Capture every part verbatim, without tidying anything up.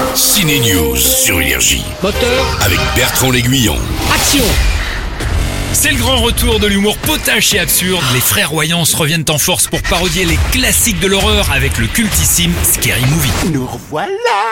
Ciné News sur Énergie Moteur, avec Bertrand L'Aiguillon. action. C'est le grand retour de l'humour potache et absurde. Les frères Wayans reviennent en force pour parodier les classiques de l'horreur avec le cultissime Scary Movie. Nous revoilà.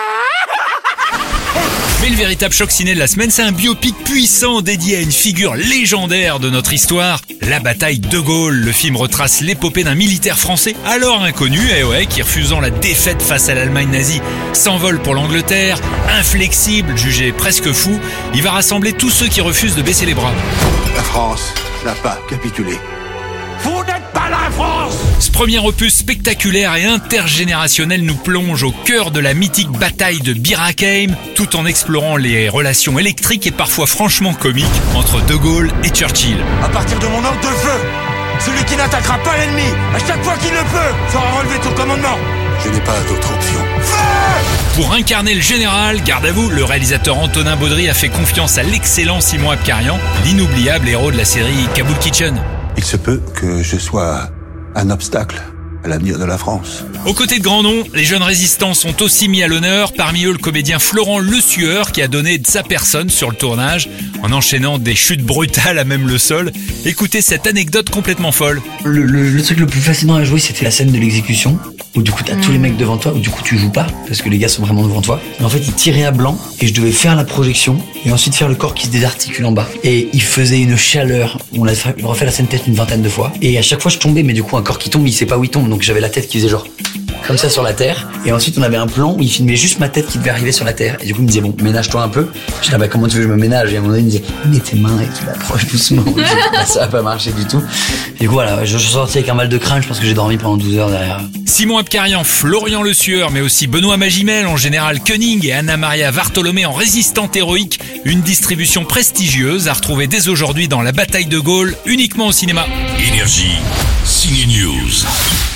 Mais le véritable choc ciné de la semaine, c'est un biopic puissant dédié à une figure légendaire de notre histoire, la bataille de Gaulle. Le film retrace l'épopée d'un militaire français alors inconnu, et ouais, qui refusant la défaite face à l'Allemagne nazie, s'envole pour l'Angleterre. Inflexible, jugé presque fou, il va rassembler tous ceux qui refusent de baisser les bras. La France n'a pas capitulé. Vous n'êtes pas la France. Ce premier opus spectaculaire et intergénérationnel nous plonge au cœur de la mythique bataille de Bir Hakeim, tout en explorant les relations électriques et parfois franchement comiques entre De Gaulle et Churchill. À partir de mon ordre de feu, celui qui n'attaquera pas l'ennemi, à chaque fois qu'il le peut, fera relever ton commandement. Je n'ai pas d'autre option. Feu! Pour incarner le général, garde à vous, le réalisateur Antonin Baudry a fait confiance à l'excellent Simon Abkarian, l'inoubliable héros de la série Kaboul Kitchen. Il se peut que je sois un obstacle à l'avenir de la France. Aux côtés de grands noms, les jeunes résistants sont aussi mis à l'honneur, parmi eux le comédien Florent Le Sueur qui a donné de sa personne sur le tournage en enchaînant des chutes brutales à même le sol. Écoutez cette anecdote complètement folle. Le, le, le truc le plus fascinant à jouer, c'était la scène de l'exécution, où du coup t'as mmh. tous les mecs devant toi, où du coup tu joues pas, parce que les gars sont vraiment devant toi. Et en fait, ils tiraient à blanc, et je devais faire la projection, et ensuite faire le corps qui se désarticule en bas. Et il faisait une chaleur, on a refait la scène peut-être une vingtaine de fois, et à chaque fois je tombais, mais du coup un corps qui tombe, il sait pas où il tombe, donc j'avais la tête qui faisait genre comme ça sur la terre, et ensuite on avait un plan où il filmait juste ma tête qui devait arriver sur la terre, et du coup il me disait bon, ménage-toi un peu. Je disais bah comment tu veux que je me ménage, et à un moment donné il me disait mets tes mains et tu l'approches doucement. Bah, ça a pas marché du tout. Du coup voilà, je suis sorti avec un mal de crâne, je pense que j'ai dormi pendant douze heures derrière. Simon Abkarian, Florian Le Sueur, mais aussi Benoît Magimel en général Koenig et Anna-Maria Vartolomé en résistante héroïque. Une distribution prestigieuse à retrouver dès aujourd'hui dans La Bataille de Gaulle, uniquement au cinéma. Énergie, Ciné News.